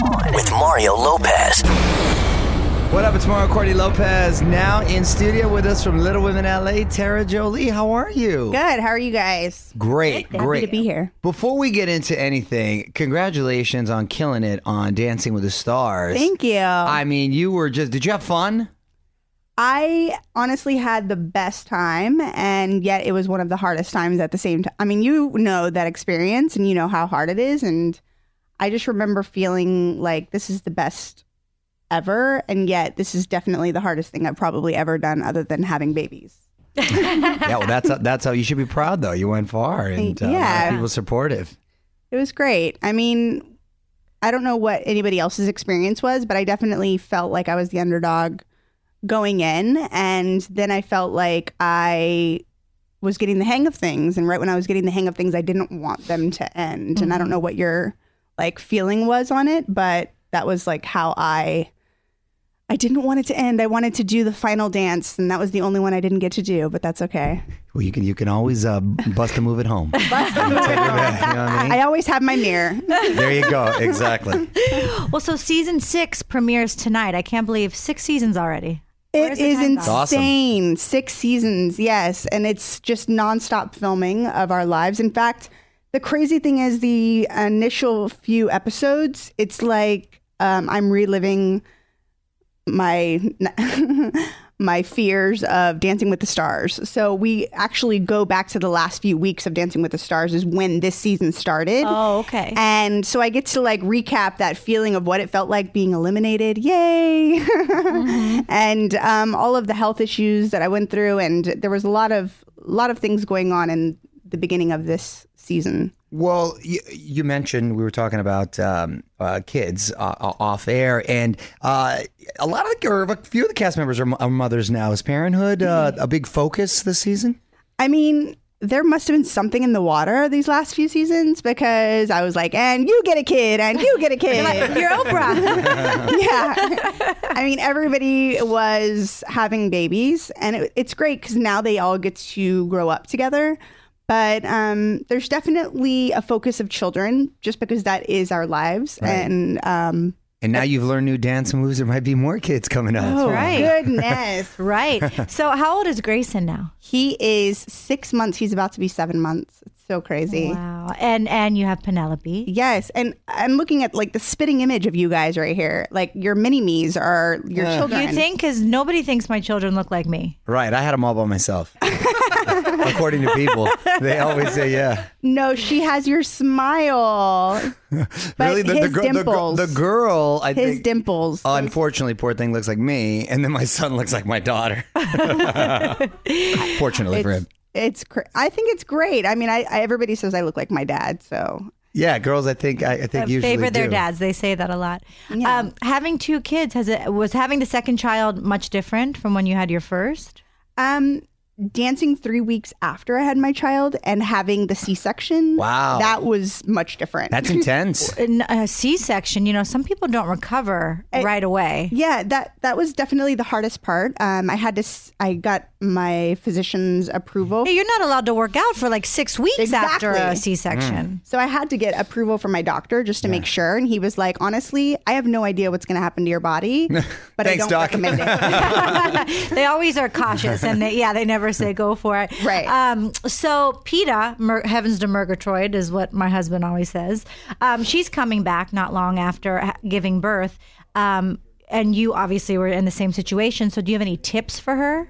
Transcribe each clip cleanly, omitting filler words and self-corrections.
On with Mario Lopez. What up? It's Mario Cordy Lopez. Now in studio with us from Little Women LA, Tara Jolie. How are you? Good. How are you guys? Great. Happy to be here. Before we get into anything, congratulations on killing it on Dancing with the Stars. Thank you. I mean, did you have fun? I honestly had the best time, and yet it was one of the hardest times at the same time. I mean, you know that experience, and you know how hard it is, and I just remember feeling like this is the best ever, and yet this is definitely the hardest thing I've probably ever done other than having babies. Yeah, well, that's how you should be proud, though. You went far, and a lot of people supportive. It was great. I mean, I don't know what anybody else's experience was, but I definitely felt like I was the underdog going in, and then I felt like I was getting the hang of things, and right when I was getting the hang of things, I didn't want them to end. And I don't know what your feeling was on it, but that was like how I didn't want it to end. I wanted to do the final dance, and that was the only one I didn't get to do, but that's okay. Well, you can always bust a move at home. Bust a move at home. You know what I mean? I always have my mirror. There you go. Exactly. Well, so season 6 premieres tonight. I can't believe 6 seasons already. It is insane. Awesome. 6 seasons, yes. And it's just nonstop filming of our lives. In fact, the crazy thing is the initial few episodes, it's like I'm reliving my my fears of Dancing with the Stars. So we actually go back to the last few weeks of Dancing with the Stars is when this season started. Oh, okay. And so I get to recap that feeling of what it felt like being eliminated. Yay! And all of the health issues that I went through, and there was a lot of things going on in the beginning of this season. Well, you mentioned we were talking about kids off air, and a few of the cast members are mothers now. Is parenthood a big focus this season? I mean, there must have been something in the water these last few seasons, because I was like, and you get a kid, and you get a kid. You're Oprah. Yeah. I mean, everybody was having babies, and it's great because now they all get to grow up together. But there's definitely a focus of children, just because that is our lives. Right. And now you've learned new dance moves. There might be more kids coming up. Oh, right. Goodness. Right. So how old is Grayson now? He is 6 months. He's about to be 7 months. It's so crazy. Wow. And you have Penelope. Yes. And I'm looking at the spitting image of you guys right here. Like your mini-me's are your children. You think? Because nobody thinks my children look like me. Right. I had them all by myself. According to people, they always say, yeah. No, she has your smile. But really, his dimples. The girl, I think. His dimples. Unfortunately, poor thing looks like me, and then my son looks like my daughter. Fortunately for him. I think it's great. I mean, everybody says I look like my dad, so. Yeah, girls, I think usually favor their do. dads. They say that a lot. Yeah. Having 2 kids, was having the second child much different from when you had your first? Dancing 3 weeks after I had my child and having the C-section. Wow. That was much different. That's intense. A C-section, some people don't recover right away. Yeah, that was definitely the hardest part. I got my physician's approval. Hey, you're not allowed to work out for 6 weeks after a C-section. So I had to get approval from my doctor just to make sure. And he was like, honestly, I have no idea what's going to happen to your body, but Thanks, I don't Doc. recommend it. They always are cautious, and they never say go for it. Right. So PETA, Heavens to Murgatroyd is what my husband always says. She's coming back not long after giving birth. And you obviously were in the same situation. So do you have any tips for her?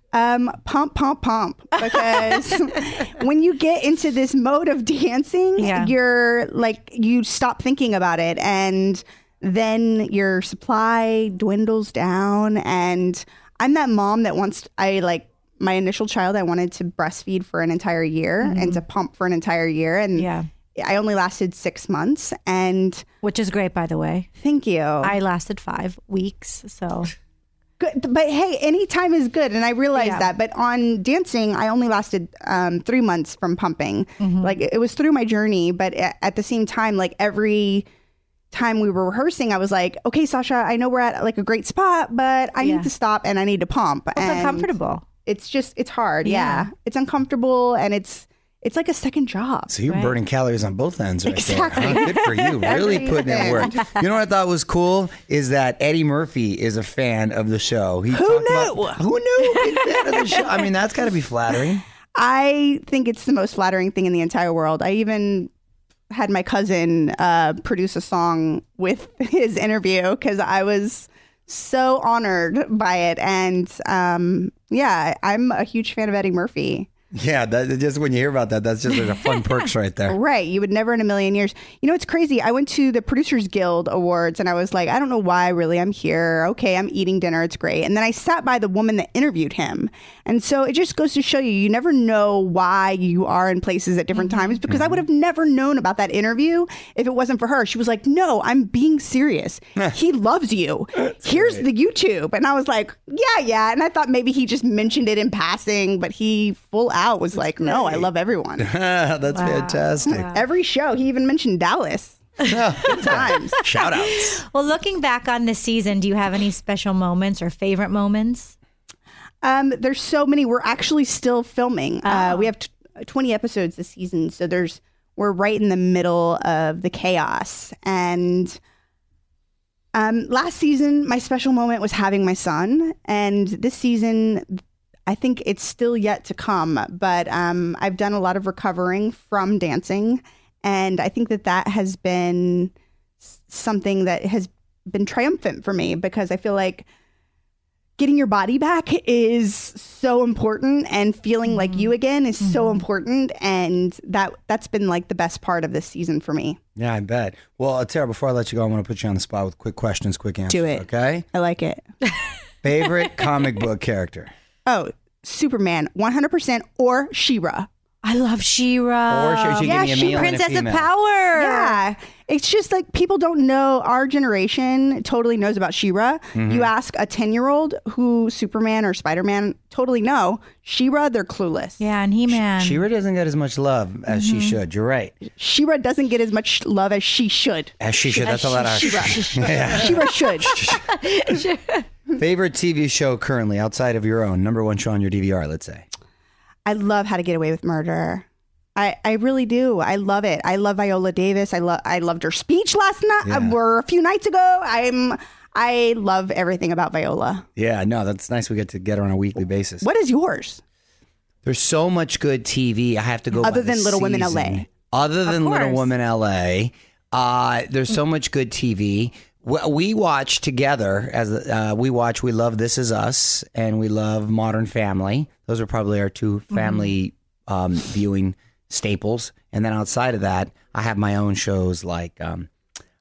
Pump. Because when you get into this mode of dancing, you're you stop thinking about it. And then your supply dwindles down. And I'm that mom that my initial child, I wanted to breastfeed for an entire year and to pump for an entire year. And I only lasted 6 months. Which is great, by the way. Thank you. I lasted 5 weeks, so. Good. But hey, any time is good. And I realized that. But on dancing, I only lasted 3 months from pumping. It was through my journey. But at the same time, every time we were rehearsing, I was like, okay, Sasha, I know we're at a great spot, but I need to stop and I need to pump. It's uncomfortable. It's hard. Yeah. It's uncomfortable, and it's it's like a second job. So you're Right. burning calories on both ends right Exactly. there. Huh? Good for you. Really putting in work. You know what I thought was cool is that Eddie Murphy is a fan of the show. Who knew? Who knew? Big fan of the show. I mean, that's got to be flattering. I think it's the most flattering thing in the entire world. I even had my cousin produce a song with his interview because I was so honored by it. And yeah, I'm a huge fan of Eddie Murphy. Yeah, just when you hear about that, that's just there's a fun perks right there. Right. You would never in a million years. You know, it's crazy. I went to the Producers Guild Awards and I was like, I don't know why really I'm here. Okay, I'm eating dinner. It's great. And then I sat by the woman that interviewed him. And so it just goes to show you, you never know why you are in places at different times because I would have never known about that interview if it wasn't for her. She was like, no, I'm being serious. He loves you. Here's the YouTube. And I was like, yeah. And I thought maybe he just mentioned it in passing, but he full out was like, no, I love everyone. That's fantastic. Every show. He even mentioned Dallas. Good times. Shout outs. Well, looking back on this season, do you have any special moments or favorite moments? There's so many. We're actually still filming. We have 20 episodes this season, so we're right in the middle of the chaos. And last season, my special moment was having my son, and this season, I think it's still yet to come. But I've done a lot of recovering from dancing, and I think that has been something that has been triumphant for me because I feel like getting your body back is so important, and feeling like you again is so important, and that's been like the best part of this season for me. Yeah, I bet. Well, Tara, before I let you go, I want to put you on the spot with quick questions, quick answers. Do it. Okay? I like it. Favorite comic book character? Oh, Superman, 100%, or She-Ra. I love She-Ra. Or should you give me a male and a Princess of female? Power. Yeah, it's just like people don't know. Our generation totally knows about She-Ra. You ask a 10-year-old who Superman or Spider-Man totally know. She-Ra, they're clueless. Yeah, and He-Man. She-Ra doesn't get as much love as she should. You're right. She-Ra doesn't get as much love as she should. As she should. That's a lot of... She-Ra. Yeah. She-Ra should. Favorite TV show currently outside of your own? Number one show on your DVR, let's say. I love How to Get Away with Murder. I really do. I love it. I love Viola Davis. I loved her speech last night Yeah. or a few nights ago. I love everything about Viola. Yeah, no, that's nice. We get to get her on a weekly basis. What is yours? There's so much good TV. I have to go Other by the than Little Women season. LA. Other than Little course. Women LA, there's so much good TV. We watch together we love This Is Us and we love Modern Family. Those are probably our two family viewing staples. And then outside of that, I have my own shows like Game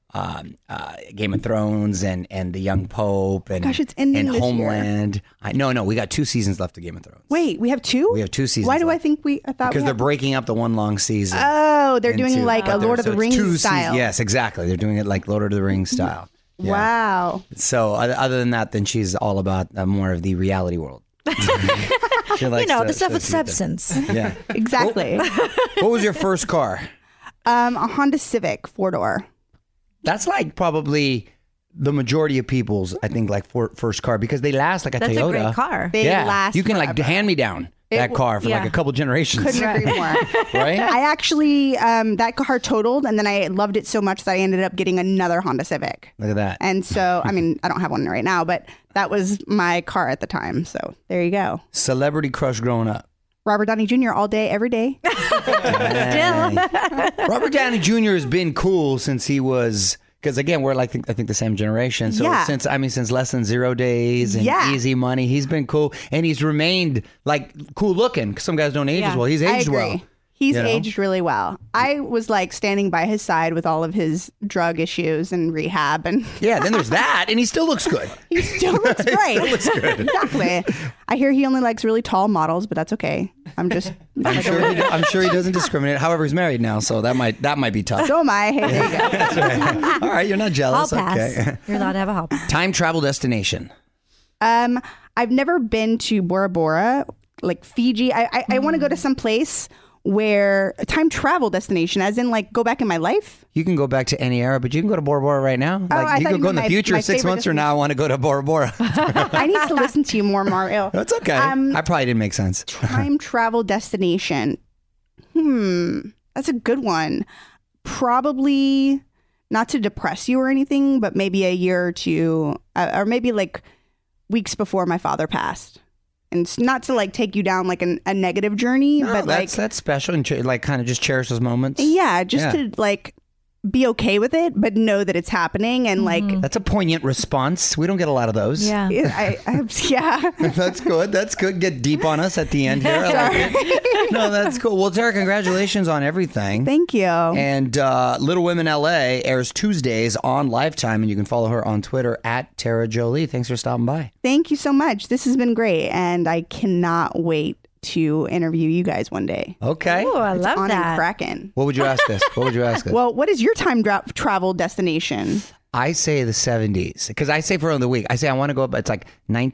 of Thrones and The Young Pope and, Gosh, it's ending and this Homeland. No, we got 2 seasons left of Game of Thrones. Wait, we have 2? We have 2 seasons. Why do I left. think I thought Because we they're had... breaking up the one long season. Oh, they're doing into- like a but Lord of so the it's Rings 2 style. Yes, exactly. They're doing it like Lord of the Rings style. Yeah. Wow. So other than that, then she's all about more of the reality world. She likes the to- stuff to with see that. substance. Yeah. Exactly. What was your first car? A Honda Civic 4-door. That's like probably the majority of people's, I think, like first car because they last like a That's Toyota. a great car. They yeah, last you can like forever. hand me down that car for like yeah. a couple generations. Couldn't agree more. Right? I actually, that car totaled, and then I loved it so much that I ended up getting another Honda Civic. Look at that. And so, I mean, I don't have one right now, but that was my car at the time. So there you go. Celebrity crush growing up. Robert Downey Jr. all day, every day. Robert Downey Jr. has been cool since he was, because again, we're like I think the same generation. So Yeah. since Less Than 0 Days and Yeah. Easy Money, he's been cool and he's remained like cool looking. 'Cause some guys don't age Yeah. as well. He's I aged agree. well. He's You know? aged really well. I was like standing by his side with all of his drug issues and rehab, and Yeah. Then there's that, and he still looks good. he still looks great. Exactly. I hear he only likes really tall models, but that's okay. I'm I'm sure he doesn't discriminate. However, he's married now, so that might be tough. So am I. Hey, there you go. All right, you're not I'll jealous. pass. Okay. You're allowed to have a hall pass. Time travel destination. I've never been to Bora Bora, like Fiji. I want to go to some place where a time travel destination, as in like go back in my life. You can go back to any era, but you can go to Bora Bora right now. I Like you thought could you go in the meant future. my 6 favorite months from now, I want to go to Bora Bora. I need to listen to you more, Mario. That's okay. I probably didn't make sense. Time travel destination. That's a good one. Probably not to depress you or anything, but maybe a year or two, or maybe like weeks before my father passed. And it's not to like take you down like a negative journey, but like that's special and like kind of just cherish those moments. Yeah, just to like be okay with it, but know that it's happening and like that's a poignant response. We don't get a lot of those. Yeah. yeah. That's good. That's good. Get deep on us at the end here. I like it. No, that's cool. Well, Tara, congratulations on everything. Thank you. And Little Women LA airs Tuesdays on Lifetime, and you can follow her on Twitter at Tara Jolie. Thanks for stopping by. Thank you so much. This has been great, and I cannot wait to interview you guys one day. Okay. Oh, I love On that. and Kraken. What would you ask us? Well, what is your time travel destination? I say the 70s because I say for another week. I say I want to go up. It's like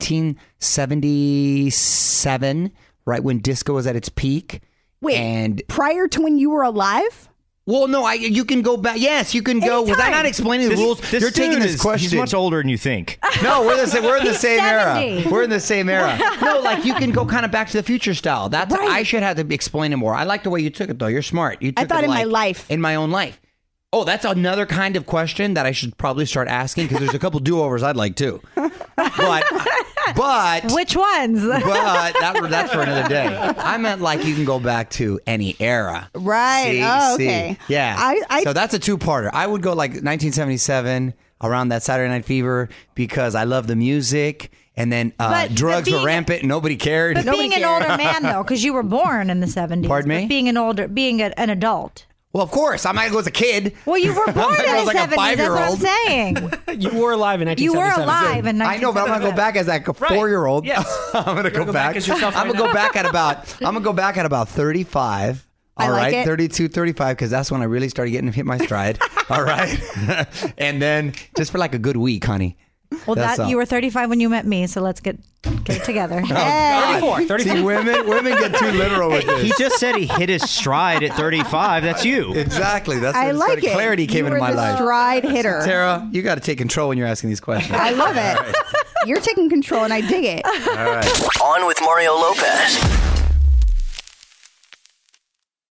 1977, right when disco was at its peak. Wait, and prior to when you were alive? well, no, you can go back. Yes, you can go. Was I not explaining the rules? You're taking this question. He's much older than you think. No, we're in the same era. 70. We're in the same era. No, like you can go kind of Back to the Future style. That's Right. I should have to explain it more. I like the way you took it though. You're smart. You took I thought it in my like, life. in my own life. Oh, that's another kind of question that I should probably start asking because there's a couple do-overs I'd like too. But Which ones? but that's for another day. I meant like you can go back to any era. Right. See, Oh, see. okay. Yeah. I So that's a two-parter. I would go like 1977 around that Saturday Night Fever because I love the music. And then But drugs were being- rampant and nobody cared. But being an older man, though, because you were born in the 70s. Pardon me? But being an adult. Well, of course. I might go as a kid. Well, you were born in I was the like a 70s. That's what I'm 5-year-old. saying. You were alive in 1977. You were alive in 1977. I know, but I'm gonna go back as like a 4-year-old. Yes. I'm gonna go back. as yourself I'm right gonna go now. back at about. I'm gonna go back at about 35. I All like right, it. 32, 35, because that's when I really started getting to hit my stride. All right, and then just for like a good week, honey. Well, That's all. you were 35 when you met me, so let's get it together. 34. See, women get too literal with this. He just said he hit his stride at 35. That's you. Exactly. That's I when like started it. clarity came You into were my the life. stride hitter. Tara, you got to take control when you're asking these questions. I love it. You're taking control, and I dig it. On with Mario Lopez.